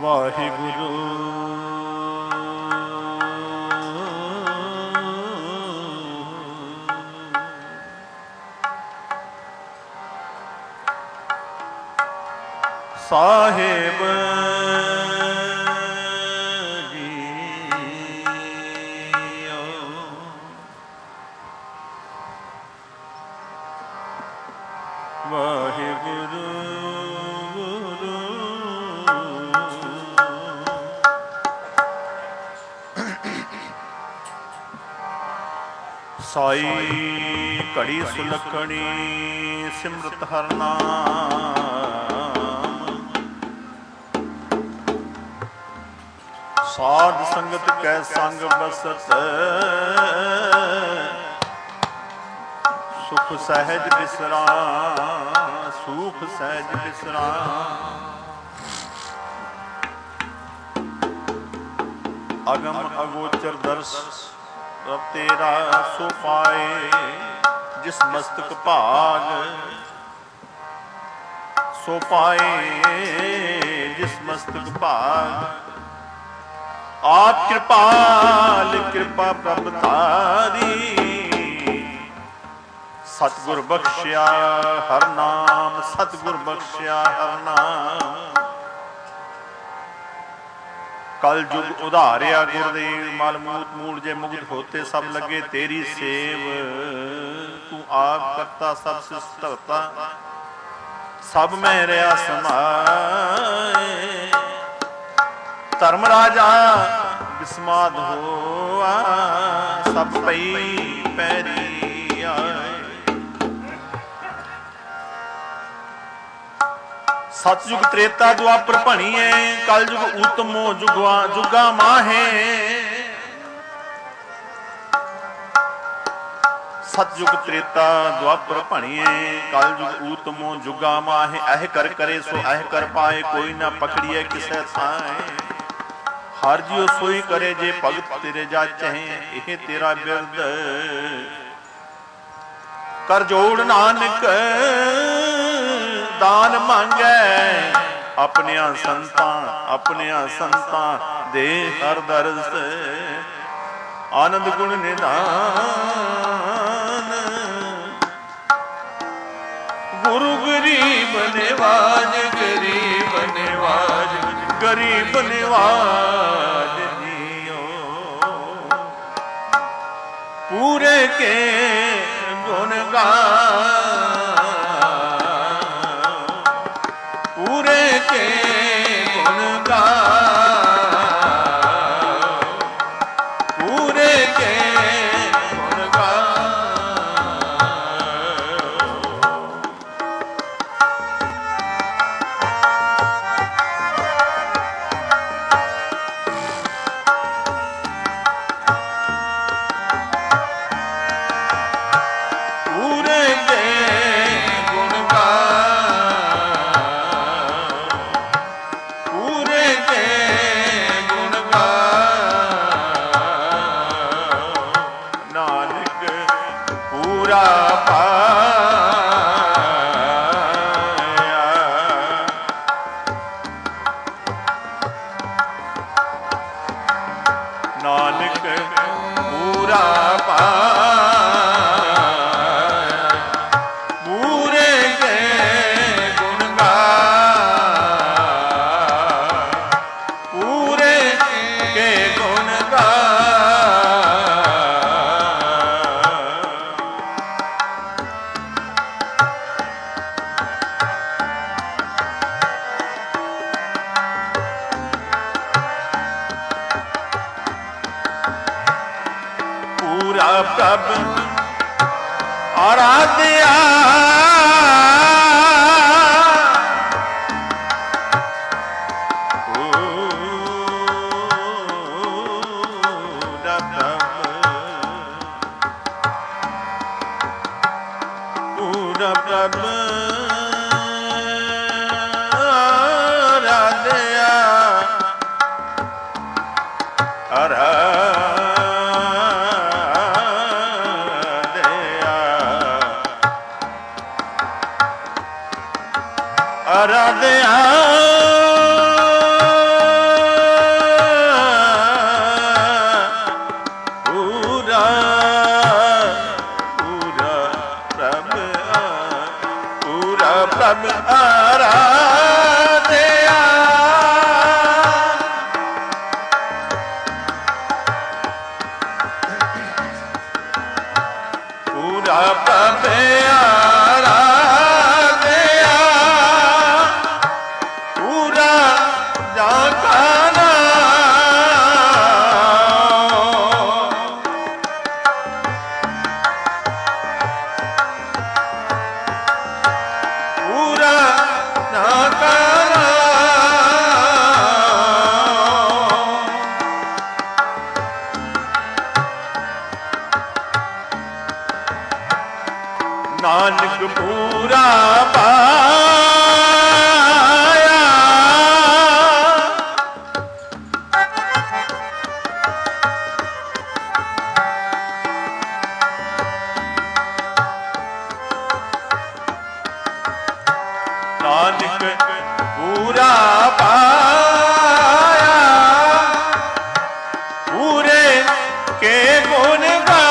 ਵਾਹਿਗੁਰੂ ਸਾਹਿਬ ਸਾਈ ਘੜੀ ਸੁਲੱਖਣੀ ਸਿਮਰਤ ਹਰ ਨਾਮ ਸਾਧ ਸੰਗਤ ਕੈ ਸੰਗ ਬਸਤ ਸੁਖ ਸਹਿਜ ਬਿਸਰਾ ਸੁਖ ਸਹਿਜ ਬਿਸਰਾ ਅਗਮ ਅਗੋਚਰ ਦਰਸ ਰਬ ਤੇਰਾ ਸੋ ਪਾਏ ਜਿਸ ਮਸਤਕ ਭਾਗ ਸੋ ਪਾਏ ਜਿਸ ਮਸਤਕ ਭਾਗ ਆਪ ਕਿਰਪਾਲ ਕਿਰਪਾ ਪ੍ਰਭ ਧਾਰੀ ਸਤਿਗੁਰ ਬਖਸ਼ਿਆ ਹਰ ਨਾਮ ਸਤਿਗੁਰ ਬਖਸ਼ਿਆ ਹਰ ਨਾਮ कल जुग उधारिया गुरुदेव मल मूत मूल जे मुग्ध होते सब लगे तेरी सेव तू आप करता सब सिस्टता सब में रहा समाए धर्म राजा विस्माद होआ सब पई पैरी आए सतयुग त्रेता द्वापर भणिए कल जुग उत्तमो जुगा माहे सतयुग त्रेता द्वापर भणिए कल जुग उत्तमो जुगा माहे एह कर करे सो एह कर पाए कोई ना पकड़िए किसे थाए हर जियो सोई करे जे भगत तेरे जाचे यह तेरा बिरद कर जोड़ नानक दान मांगे अपनिया संतां दे हर दरस आनंद गुण निधान गुरु गरीब निवाज गरीब निवाज गरीब निवाज जियो पूरे के गुण गान प्रभ आराध्या पूरा प्रभ आराध्या आराध्या ਪ੍ਰਭ ਆਰਾਧਿਆ ਪੂਰਾ ਪ੍ਰਭ ਆਰਾਧਿਆ ਪੂਰਾ ਜਾਗਾਨਾ ਨਾਨਕ ਪੂਰਾ ਪਾਇਆ ਨਾਨਕ ਪੂਰਾ ਪਾਇਆ ਪੂਰੇ ਕੇ ਗੁਣ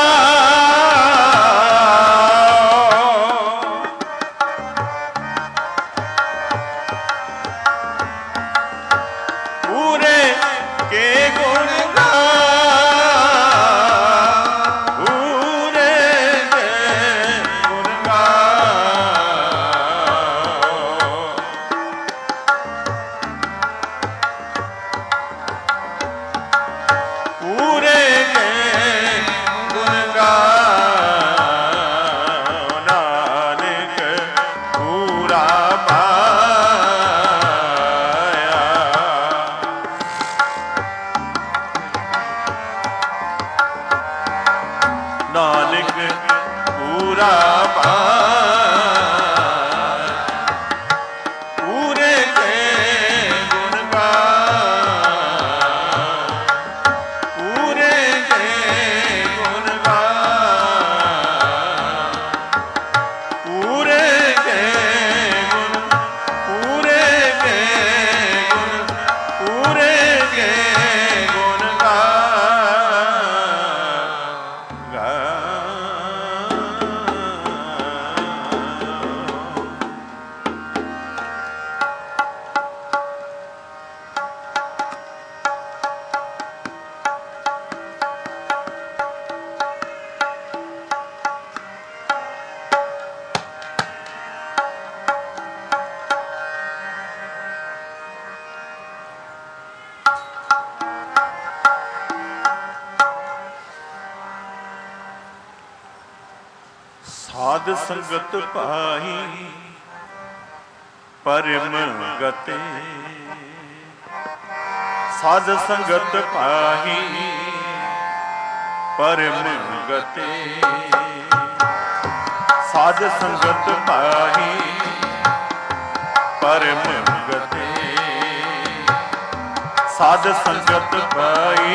ਨਾਨਕ ਪੂਰਾ ਪੂਰੇ ਕੇ ਗੁਣ ਗਾ ਪੂਰੇ ਕੇ ਗੁਣ ਗਾ ਪੂਰੇ ਕੇ ਗੁਣ ਪੂਰੇ ਕੇ ਗੁਣ ਪੂਰੇ ਕੇ ਗੁਣ ਗਾ ਸਾਧ ਸੰਗਤ ਪਾਈ ਪਰਮ ਗਤੇ ਸਾਧ ਸੰਗਤ ਪਾਈ ਪਰਮ ਗਤੇ ਸਾਧ ਸੰਗਤ ਪਾਈ ਪਰਮ ਗਤੇ ਸਾਧ ਸੰਗਤ ਪਾਈ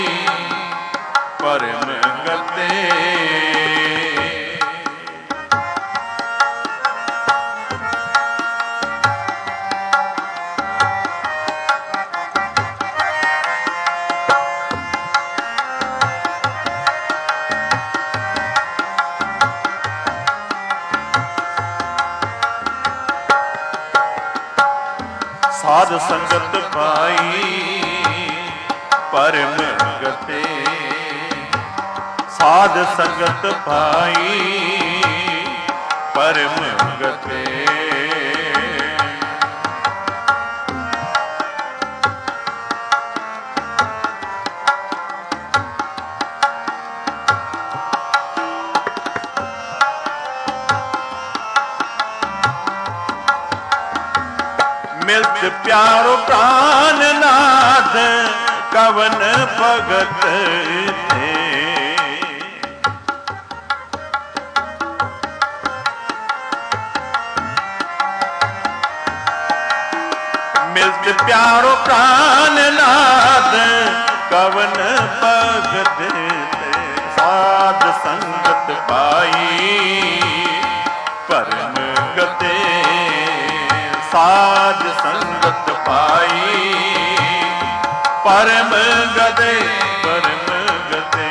ਪਰਮ ਗਤੇ ਸਾਧ ਸੰਗਤ ਪਾਈ ਪਰਮ ਗਤੇ ਸਾਧ ਸੰਗਤ ਪਾਈ ਪਰਮ ਗਤੇ ਮਿਲਤ ਪਿਆਰੋ ਪ੍ਰਾਨਨਾਥ ਕਵਨ ਭਗਤ ਤੇ ਮਿਲਤ ਪਿਆਰੋ ਪ੍ਰਾਨਨਾਥ ਕਵਨ ਭਗਤ ਤੇ ਸਾਧ ਸੰਗਤ ਪਾਈ ਪਰਮ ਗਤੇ ਸਾਧ ਸੰਗਤ ਪਾਈ ਪਰਮ ਗਤੇ ਪਰਮ ਗਤੇ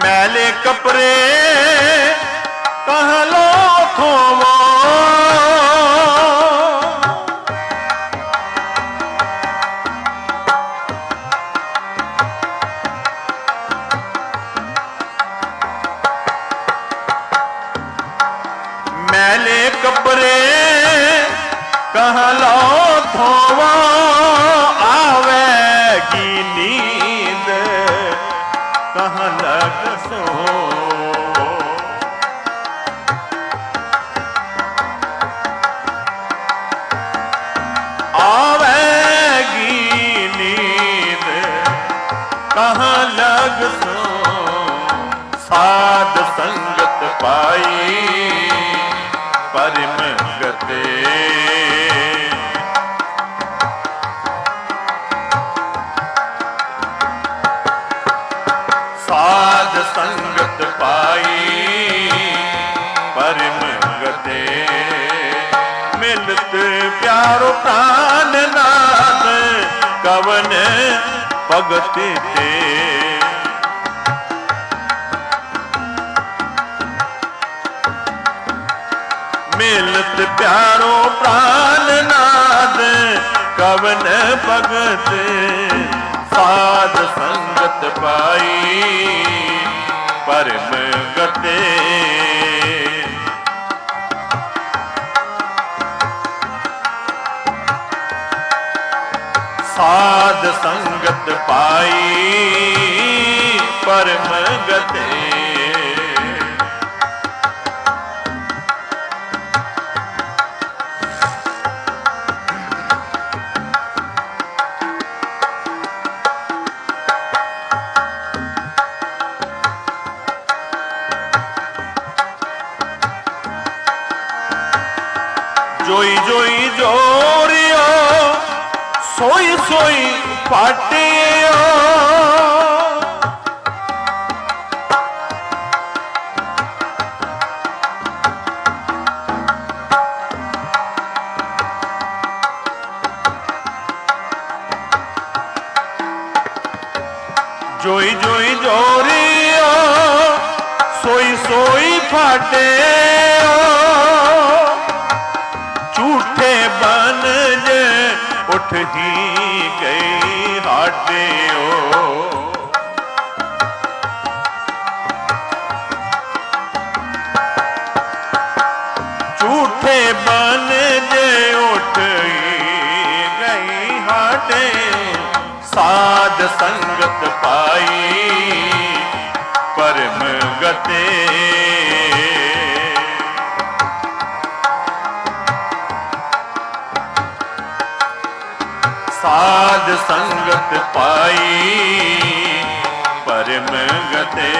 मैले कपड़े कह लो थोवो, मैले कपड़े कह लो थोवो, आवेगी नींद कह लग सो। आवेगी नींद कह लग सो, साध संगत पाई परम गते। साध संगत पाई परम गते, मिलत प्यारो प्राण नाथ कवन भगत ते। मिलत प्यारो प्राण नाथ कवन भगत, साध संगत पाई परम गते। साध संगत पाई परम गते। जोई जोई जोरियो सोई सोई पाटियो, जोई जोई जोरियो सोई सोई फाटे, झूठे बन जे उठ ही गई हाटे ओ। झूठे बन जे उठ ही गई हाटे, साध संगत पाई परम गते। साध संगत पाई परम गते,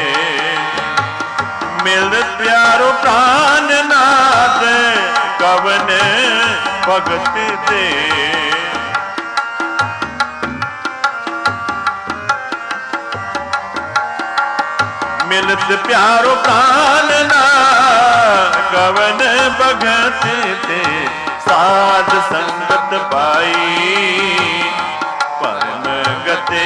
मिल प्यारो प्राण नाथ कवन भगत ते। मिलत प्यारो प्राण नाथ कवन भगत ते, साध संगत पाई परम गते।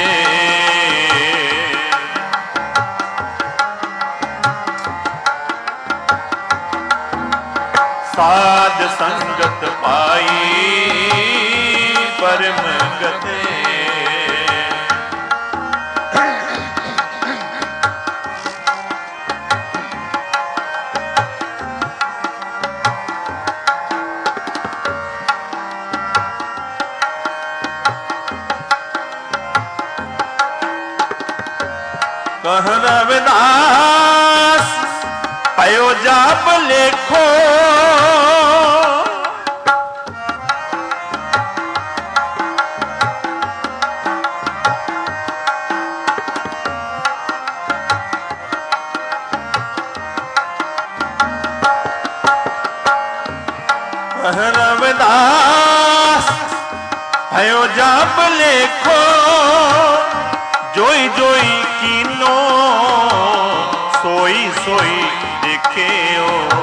साध संगत पाई परम गते। कह रविदास पयो जाप लेखो, कह रविदास पयो जाप लेखो, जोई जोई कीनो सोई सोई देखे ओ।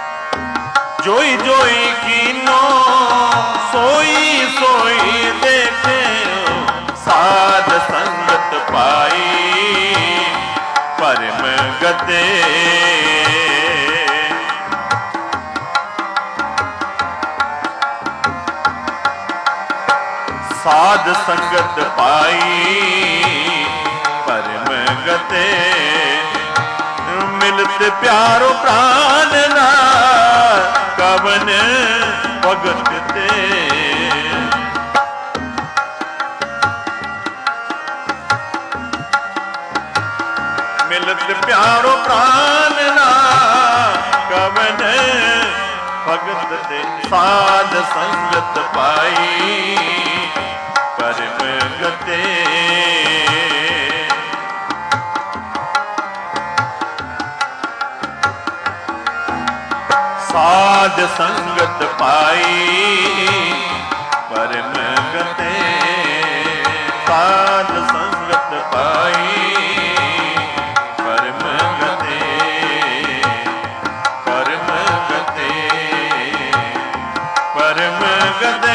जोई जोई कीनो सोई सोई देखे ਗਤੇ ਸਾਧ ਸੰਗਤ ਪਾਈ ਪਰਮ ਗਤੇ ਮਿਲਤ ਪਿਆਰੋ ਪ੍ਰਾਨ ਨਾ ਕਵਨ ਭਗਤ ਤੇ ਮਿਲਤ ਪਿਆਰੋ ਪ੍ਰਾਨ ਨਾ ਕਵਨ ਭਗਤ ਤੇ ਸਾਧ ਸੰਗਤ ਪਾਈ ਪਰਮ ਗਤੇ ਸਾਧ ਸੰਗਤ ਪਾਈ ਪਰਮ ਗਤੇ ਸਾਧ ਸੰਗਤ ਪਾਈ ਪਰਮ ਗਤੇ ਪਰਮ ਗਤੇ ਪਰਮ ਗਤੇ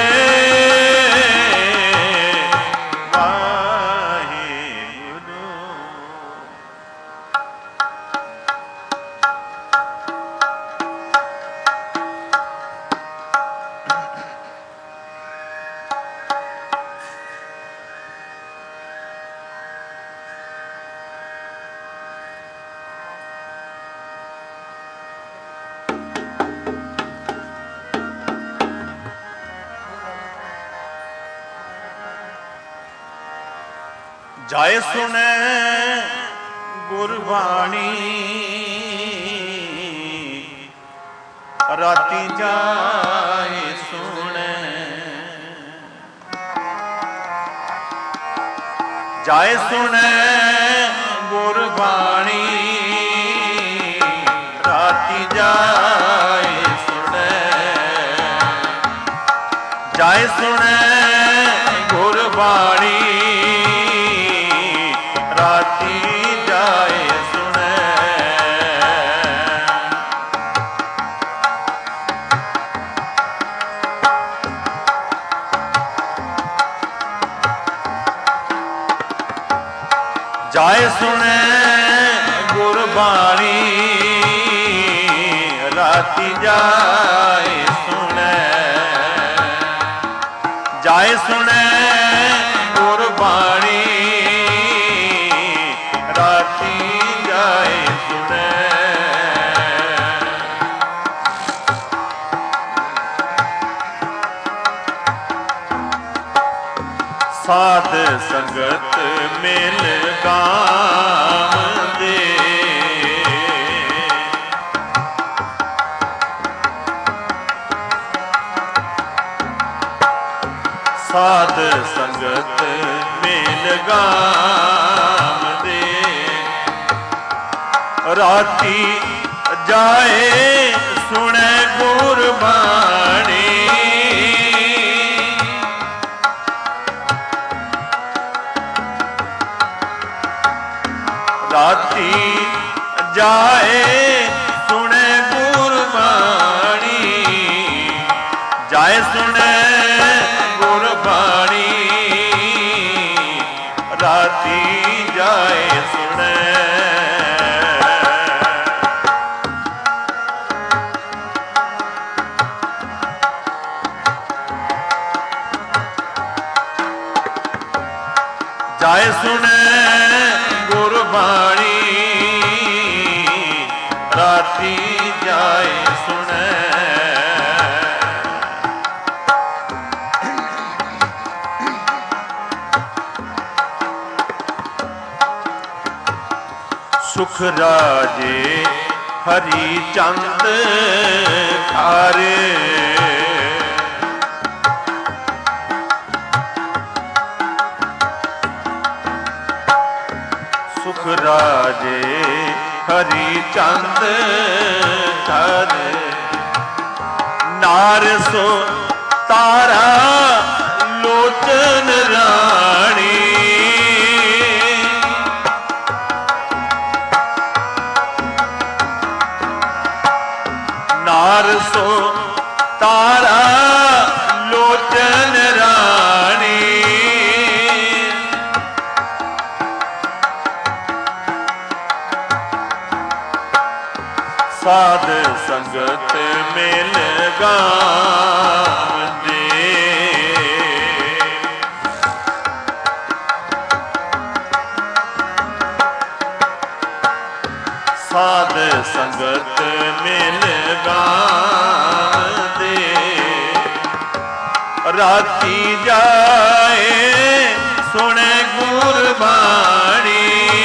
ਜਾਏ ਸੁਣੈ ਗੁਰਬਾਣੀ ਰਾਤੀ ਜਾਏ ਸੁਣੈ ਜਾਏ ਸੁਣੈ ਗੁਰਬਾਣੀ ਰਾਤੀ ਜਾਏ ਸੁਣੈ ਜਾਏ ਸੁਣੈ ਗੁਰਬਾਣੀ ਰਾਤੀ ਜਾਏ ਸੁਣੈ ਜਾਏ ਸੁਣੈ ਗੁਰਬਾਣੀ ਰਾਤੀ ਜਾਏ ਸੁਣੈ ਜਾਏ ਸੁਣੈ ਗੁਰਬਾਣੀ ਰਾਤੀ ਜਾਏ ਸੁਣੈ ਸਾਧ ਸੰਗਤ ਮਿਲ ਗਾਮ ਦੇ ਸਾਧ ਸੰਗਤ ਮਿਲ ਗਾਮ ਦੇ ਰਾਤੀ ਜਾਏ ਸੁਣੈ ਗੁਰਬਾਣੀ ਰਾਤੀ ਜਾਏ ਸੁਣੈ ਗੁਰਬਾਣੀ ਜਾਏ ਸੁਣੈ ਗੁਰਬਾਣੀ ਰਾਤੀ ਜਾਏ ਸੁਣੈ ਜਾਏ ਸੁਣੈ ਗੁਰਬਾਣੀ ਰਾਤੀ ਜਾਏ ਸੁਣੈ ਸੁਖ ਰਾਜੇ ਹਰੀ ਚੰਦ ਖਾਰੇ ਸੁਖ ਰਾਜੇ ਹਰੀ ਚੰਦ ਖਾਰੇ ਨਾਰਸੋ ਤਾਰਾ ਲੋਚਨ ਰਾਣੀ ਨਾਰਸੋ ਤਾਰਾ ਲੋਚਨ ਰਾਣੀ ਸੰਗਤ ਮਿਲ ਗਾਵਦੇ। ਸਾਧ ਸੰਗਤ ਮਿਲ ਗਾਵਦੇ। ਰਾਤੀ ਜਾਏ ਸੁਣੇ ਗੁਰਬਾਣੀ।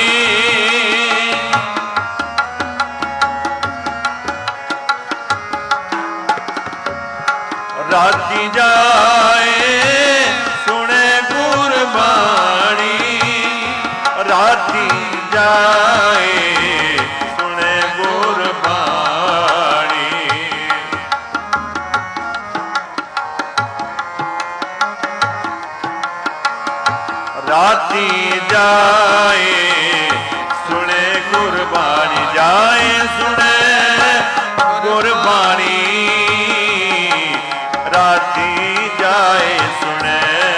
ਰਾਤੀ ਜਾਏ ਸੁਣੇ ਗੁਰਬਾਣੀ। ਰਾਤੀ ਜਾਏ ਸੁਣੇ ਗੁਰਬਾਣੀ। ਰਾਤੀ ਜਾਏ ਸੁਣੇ ਗੁਰਬਾਣੀ। ਜਾਏ ਸੁਣੇ ਗੁਰਬਾਣੀ। ਰਾਤੀ ਜਾਏ ਸੁਣੇ।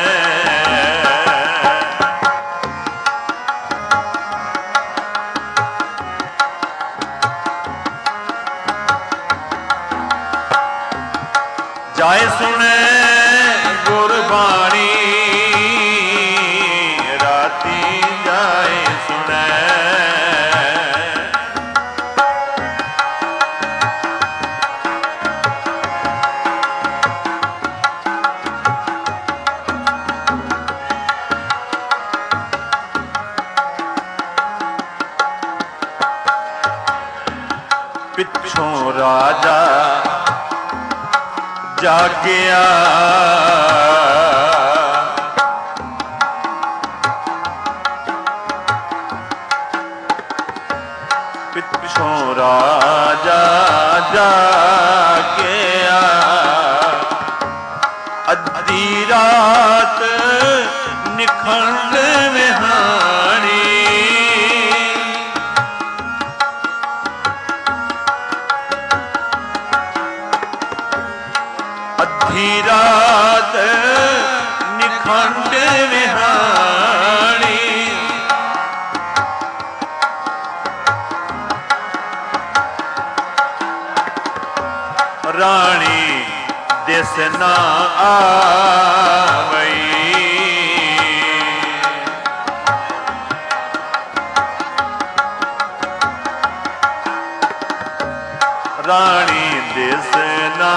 ਜਾਏ ਸੁਣੇ ਗੁਰਬਾਣੀ। ਰਾਤੀ ਜਾਏ ਸੁਣੇ। ਪਿੱਛੋਂ ਰਾਜਾ ਜਾਗਿਆ। ਪਿੱਛੋਂ ਰਾਜਾ ਜਾਗਿਆ। ਅੱਧੀ ਰਾਤ ਨਿਖੰਡ ਵਿਹਾਣੀ। ਅੱਧੀ ਰਾਤ ਨਿਖੰਡ ਵਿਹਾਣੀ। ਰਾਣੀ ਦਿਸ ਨਾ ਆਵਈ। ਰਾਣੀ ਦਿਸ ਨਾ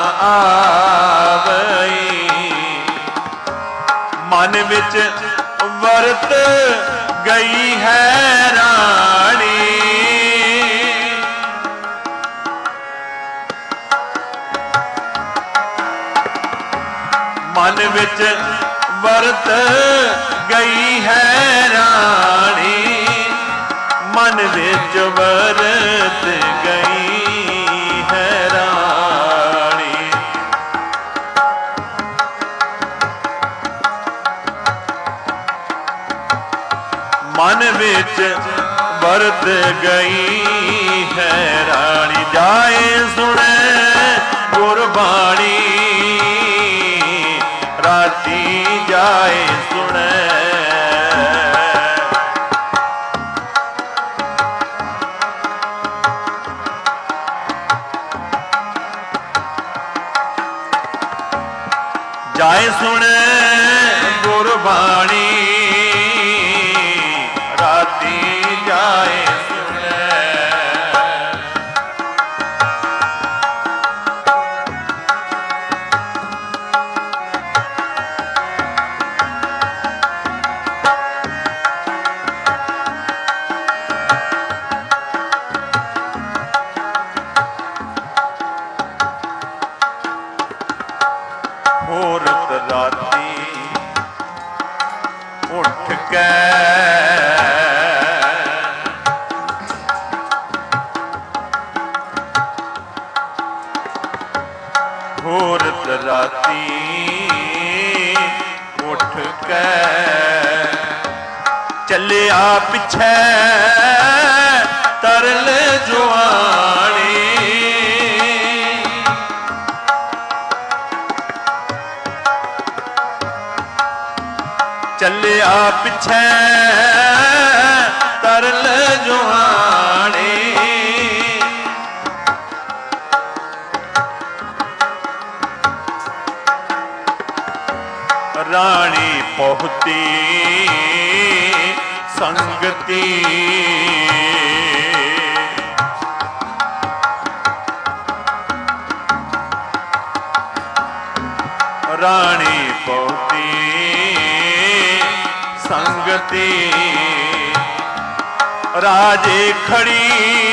ਆਵਈ। ਮਨ ਵਿੱਚ ਵਰਤ ਗਈ ਹੈ ਰਾਣੀ। ਮਨ ਵਿੱਚ ਵਰਤ ਗਈ ਹੈ ਰਾਣੀ। ਮਨ ਵਿੱਚ ਵਰਤ ਗਈ ਹੈ ਰਾਣੀ। ਮਨ ਵਿੱਚ ਵਰਤ ਗਈ ਹੈ ਰਾਣੀ। ਜਾਏ ਸੁਣੇ ਗੁਰਬਾਣੀ। ਰਾਤੀ ਜਾਏ ਸੁਣੇ। ਜਾਏ ਸੁਣੇ ਗੁਰਬਾਣੀ। ਰਾਤੀ ਜਾਏ ਸੁਣੇ। ਹੋਰਤ ਰਾਤੀ ਉੱਠ ਕੇ ਹੋਰਤ ਰਾਤੀ ਉੱਠ ਕੇ ਚੱਲਿਆ ਪਿੱਛੇ ਤਰਲ ਜਵਾਨੀ। ਚੱਲਿਆ ਪਿੱਛੇ ਤਰਲ ਜਵਾਨੀ। रानी पहुती संगति रानी पहुती संगति राजे खड़ी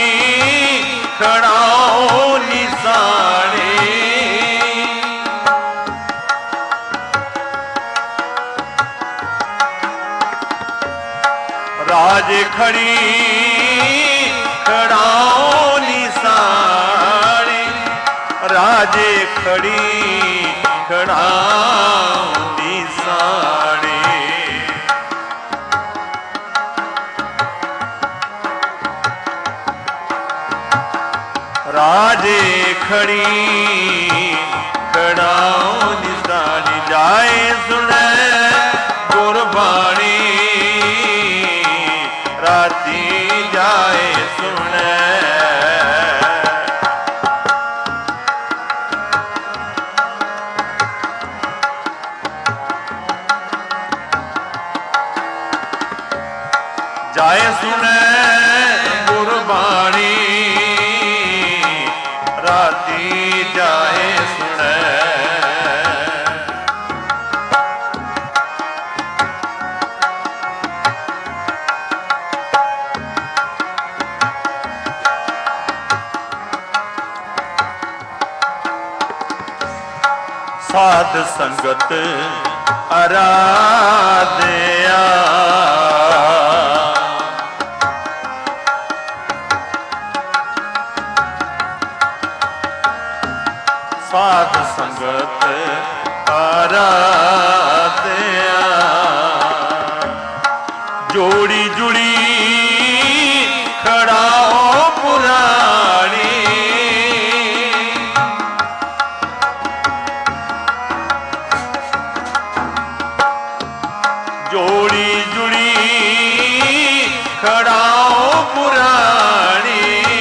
खड़ाओ निशाने राजे खड़ी खड़ाओ निशाने राजे खड़ी खड़ाओ निशाने राजे खड़ी खड़ाओ निशानी जाए सुने गुरबाणी राती जाए सुने जाए सुने गुरबाणी राती जाए सुने साध संगत आराध्या साध संगत आराध्या जोड़ी जुड़ी खड़ाओ पुरानी जोड़ी जुड़ी खड़ाओ पुरानी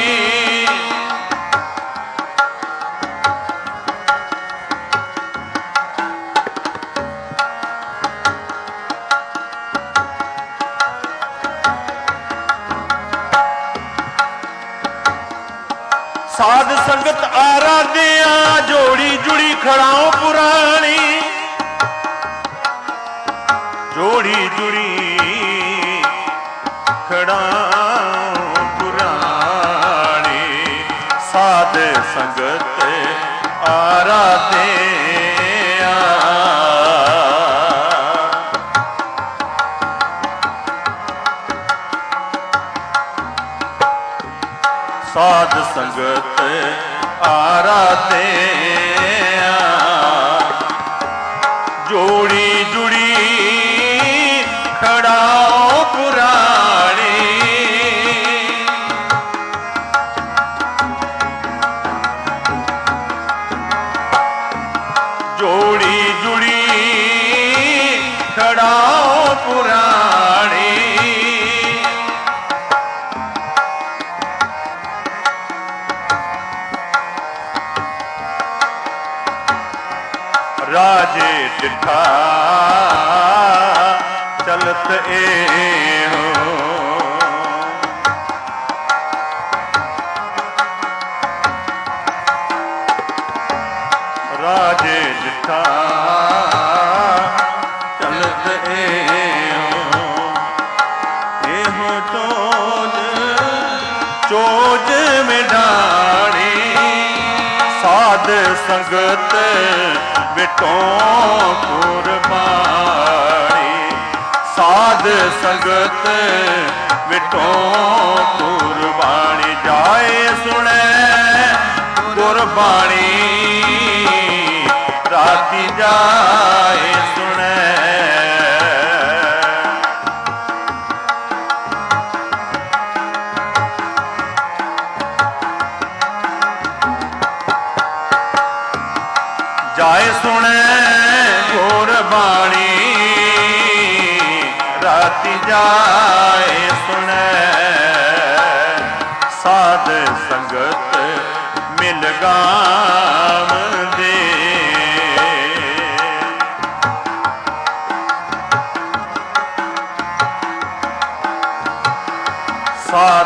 साध संगत आराध्या जोड़ी जुड़ी खड़ाओ पुरानी जोड़ी जुड़ी खड़ाओ पुरानी साध संगत आराध्या साध संगत आराध्या जोड़ी जुड़ी खड़ाओ पुरानी जोड़ी जुड़ी खड़ाओ पुरानी राजे डिठा चलत एहो राजे डिठा चलत एहो एहो चोज में डाणी साध संगत बिटो कुर्बानी साध संगत बिटो कुर्बानी जाए सुने कुर्बानी राती जाए सुने जाए सुने कुर्बानी राती जाए सुने साध संगत मिल गाम दे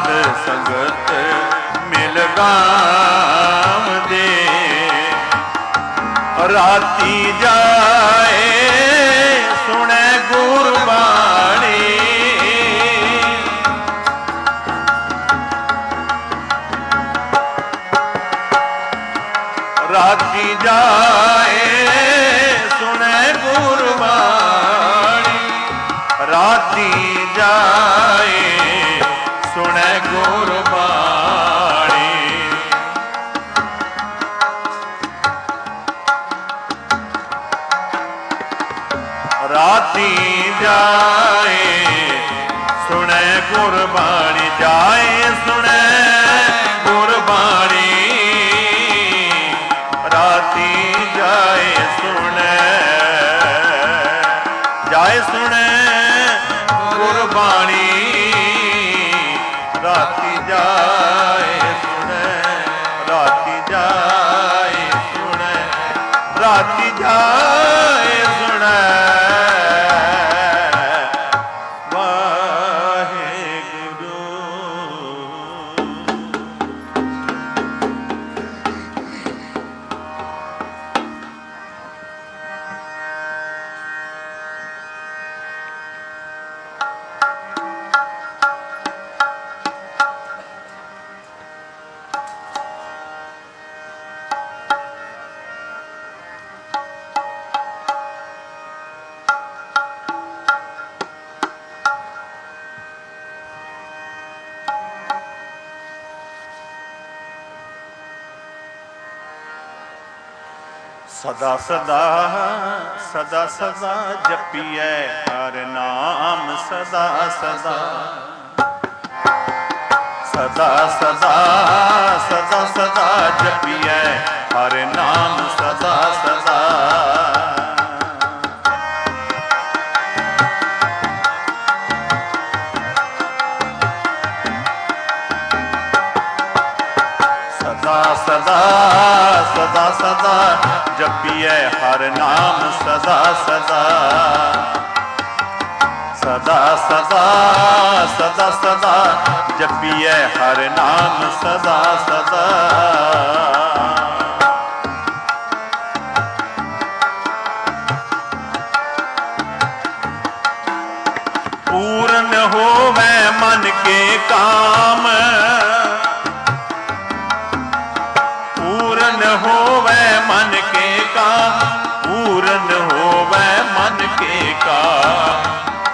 ਸਾਧ ਸੰਗਤ ਮਿਲ ਗਾਵਦੇ, ਰਾਤੀ ਜਾਏ ਸੁਣੇ ਗੁਰਬਾਣੀ, ਰਾਤੀ ਜਾਏ ਸੁਣੇ ਗੁਰਬਾਣੀ, ਰਾਤੀ ਜਾਏ ਸੁਣੇ ਗੁਰਬਾਣੀ। ਰਾਤੀ ਜਾਏ ਸੁਣੇ ਗੁਰਬਾਣੀ, ਜਾਏ ਸੁਣੇ ਗੁਰਬਾਣੀ, ਰਾਤੀ ਜਾਏ ਸੁਣੇ, ਜਾਏ ਸੁਣੇ ਗੁਰਬਾਣੀ, ਰਾਤੀ ਜਾਏ ਸੁਣੇ, ਰਾਤੀ ਜਾਏ ਸੁਣੇ, ਰਾਤੀ ਜਾਏ ਸੁਣੇ। ਸਦਾ ਸਦਾ ਸਦਾ ਸਦਾ ਜਪੀਐ ਹਰ ਨਾਮ, ਸਦਾ ਸਦਾ ਸਦਾ ਸਦਾ ਸਦਾ ਸਦਾ ਜਪੀਐ ਹਰ ਨਾਮ, ਸਦਾ ਸਦਾ ਸਦਾ ਸਦਾ ਸਦਾ ਜਪੀਐ ਹਰ ਨਾਮ, ਸਦਾ ਸਦਾ ਸਦਾ ਸਦਾ ਸਦਾ ਸਦਾ ਜਪੀਐ ਹਰ ਨਾਮ, ਸਦਾ ਸਦਾ ਪੂਰਨ ਹੋਵੇ ਮਨ ਕੇ ਕਾਮ, पूरन होवे मन के काम, पूरन होवे मन के काम,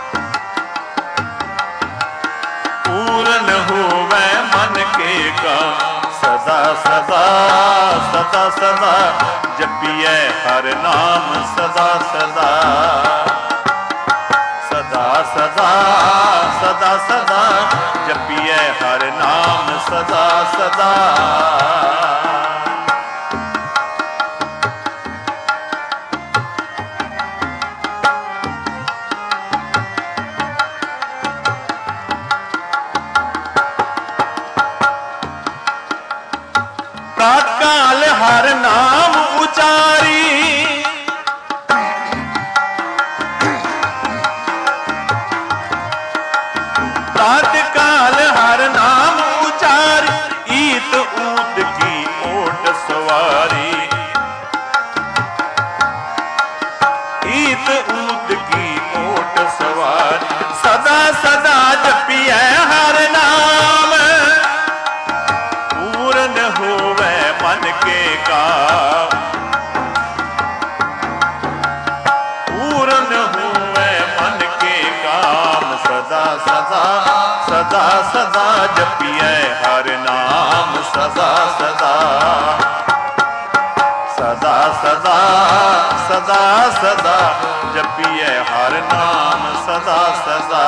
पूरन होवे मन के काम। सदा सदा सदा सदा जपिए हर नाम, सदा सदा सदा सदा सदा सदा जपिए हर नाम, सदा सदा प्रातकाल हर नाम उचारी, प्रातकाल हर नाम उचारी, ईत ऊत की ओट सवारी, ईत ऊत की ओट सवारी। सदा सदा जपिए हर नाम, पूरन होवे मन के काम, पूरन होवे मन के काम। सदा सदा सदा सदा जपिए हर नाम, सदा सदा सदा सदा सदा सदा जपिए हर नाम, सदा सदा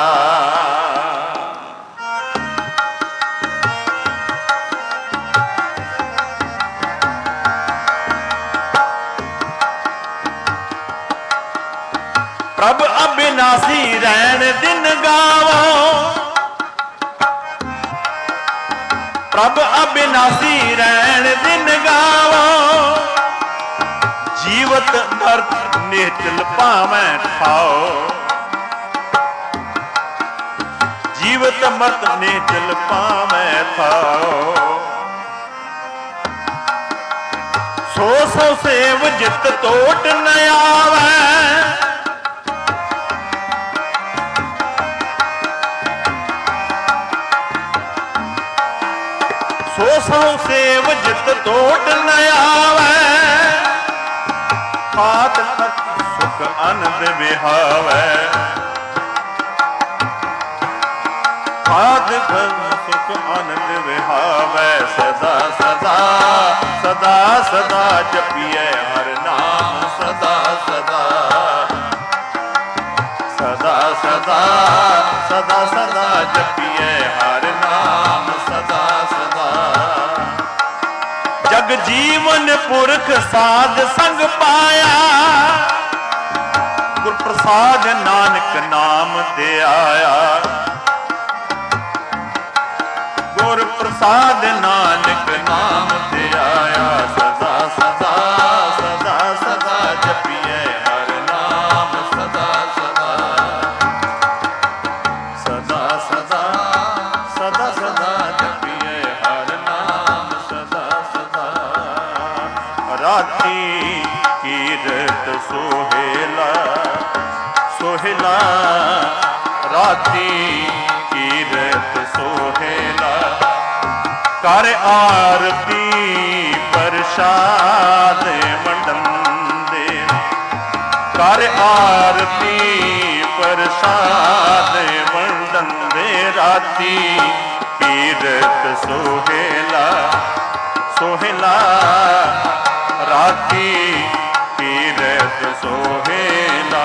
प्रभ अविनाशी रैन दिन गावो, प्रभ अविनाशी रैन दिन गावो। जीवत नरक निश्चल पावै ठाओ, ਜੀਵਤ ਮਰਤ ਨੇ ਚਲ ਪਾਵੈ ਥਾਓ। ਸੋ ਸੋ ਸੇਵ ਜਿਤ ਟੋਟ ਨ ਆਵੈ। ਸੋ ਸੋ ਸੇਵ ਜਿਤ ਟੋਟ ਨ ਆਵੈ। ਹਾਥ ਖਤ ਸੁਖ ਅਨੰਦ ਵਿਹਾਵੈ। ਹਾਥ ਖਤ ਸੁਖ ਅਨੰਦ ਵਿਹਾਵੈ। ਸਦਾ ਸਦਾ ਸਦਾ ਸਦਾ ਜਪੀਐ ਹਰਿ ਨਾਮ। ਸਦਾ ਸਦਾ ਸਦਾ ਸਦਾ ਸਦਾ ਸਦਾ ਜਪੀਐ ਹਰਿ ਨਾਮ। ਸਦਾ ਸਦਾ ਜਗ ਜੀਵਨ ਪੁਰਖ ਸਾਧ ਸੰਗ ਪਾਇਆ। ਗੁਰ ਪ੍ਰਸਾਦ ਨਾਨਕ ਨਾਮ ਤੇ ਆਇਆ। ਗੁਰ ਪ੍ਰਸਾਦ ਨਾਨਕ ਨਾਮ ਤੇ ਆਇਆ। ਸਦਾ ਸਦਾ ਸਦਾ ਸਦਾ ਜਪੀਐ ਹਰਿ ਨਾਮ। ਸਦਾ ਸਦਾ ਸਦਾ ਸਦਾ ਸਦਾ ਸਦਾ ਜਪੀਐ ਹਰਿ ਨਾਮ। ਸਦਾ ਸਦਾ ਰਾਤੀ ਕੀਰਤ ਸੋਹਿਲਾ ਸੋਹਿਲਾ। ਰਾਤੀ ਕੀਰਤ ਸੋਹਿਲਾ। ਕਰ ਆਰਤੀ ਪ੍ਰਸਾਦ ਵੰਡੰਦੇ। ਕਰ ਆਰਤੀ ਪ੍ਰਸਾਦ ਵੰਡੰਦੇ। ਰਾਤੀ ਕੀਰਤ ਸੋਹਿਲਾ ਸੋਹਿਲਾ। ਰਾਤੀ ਕੀਰਤ ਸੋਹਿਲਾ।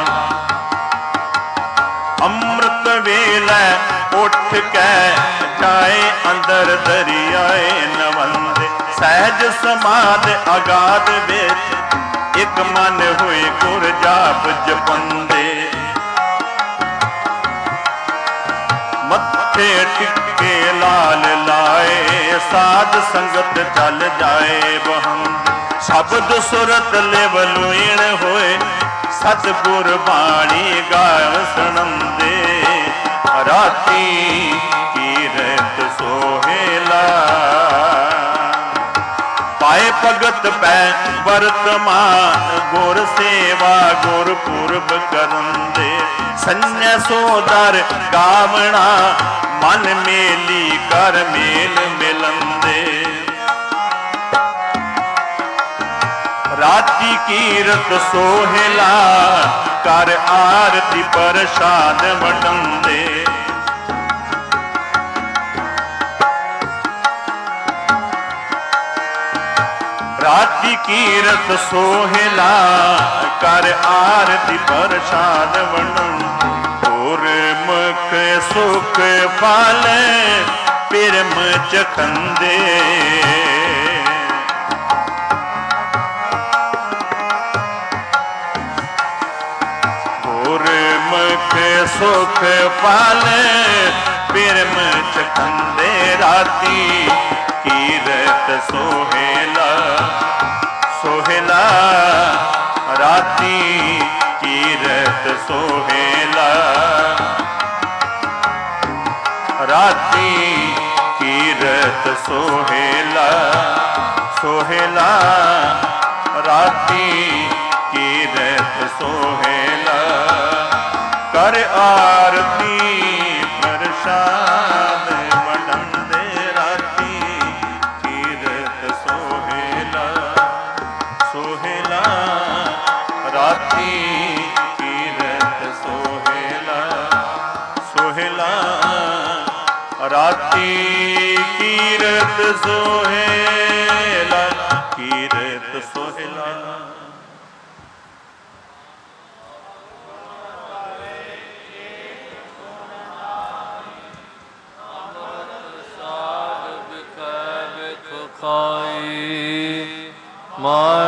ਅੰਮ੍ਰਿਤ ਵੇਲੇ ਉੱਠ ਕੇ ਜਾਏ ਅੰਦਰ ਦਰਿਆਏ ਨਵੰਦੇ। ਸਹਿਜ ਸਮਾਧ ਅਗਾਧ ਵਿੱਚ ਇੱਕ ਮਨ ਹੋਏ ਗੁਰ ਜਾਪ ਜਪੰਦੇ। ਮੱਥੇ ਟਿੱਕੇ ਲਾਲ ਲਾਏ ਸਾਧ ਸੰਗਤ ਚੱਲ ਜਾਏ ਬਹੰਦੇ। ਸ਼ਬਦ ਸੁਰਤ ਲਿਵ ਲੁਈਣ ਹੋਏ ਸਤਿਗੁਰ ਬਾਣੀ ਗਾਇ ਸੁਣੰਦੇ। ਰਾਤੀ ਕੀਰਤ ਸੋਹਿਲਾ। ਪਾਏ ਭਗਤ ਪੈ ਵਰਤਮਾਨ ਗੁਰ ਸੇਵਾ ਗੁਰ ਪੁਰਬ ਕਰੰਦੇ। ਸੰਨਿਆ ਸੋਦਰ ਗਾਵਣਾ ਮਨ ਮੇਲੀ ਕਰ ਮੇਲ ਮਿਲੰਦੇ। ਰਾਤੀ ਕੀਰਤ ਸੋਹਿਲਾ। ਕਰ ਆਰਤੀ ਪ੍ਰਸਾਦ ਵੰਡੰਦੇ। ਰਾਤੀ ਕੀਰਤ ਸੋਹਿਲਾ। ਕਰ ਆਰਤੀ ਪ੍ਰਸਾਦ ਵੰਡੰਦੇ। ਗੁਰਮੁਖ ਸੁਖ ਫਲ ਪਿਰਮ ਚਖੰਦੇ। ਗੁਰਮੁਖ ਸੁਖ ਫਲ ਪਿਰਮ ਚਖੰਦੇ। ਰਾਤੀ ਕੀਰਤ ਸੋਹਿਲਾ ਸੋਹਿਲਾ। ਰਾਤੀ ਕੀਰਤ ਸੋਹਿਲਾ। ਰਾਤੀ ਕੀਰਤ ਸੋਹਿਲਾ ਸੋਹਿਲਾ। ਰਾਤੀ ਕੀਰਤ ਸੋਹਿਲਾ। ਕਰ ਆਰਤੀ ਪ੍ਰਸਾਦ ਵੰਡੰਦੇ। ਰਾਤੀ ਕੀਰਤ ਸੋਹਿਲਾ ਸੋਹਿਲਾ। ਰਾਤੀ ਕੀਰਤ ਸੋਹਿਲਾ ਸੋਹਿਲਾ। ਰਾਤੀ ਕੀਰਤ ਸੋਹਿਲਾ ਕੀਰਤ ਸੋਹਿਲਾ। My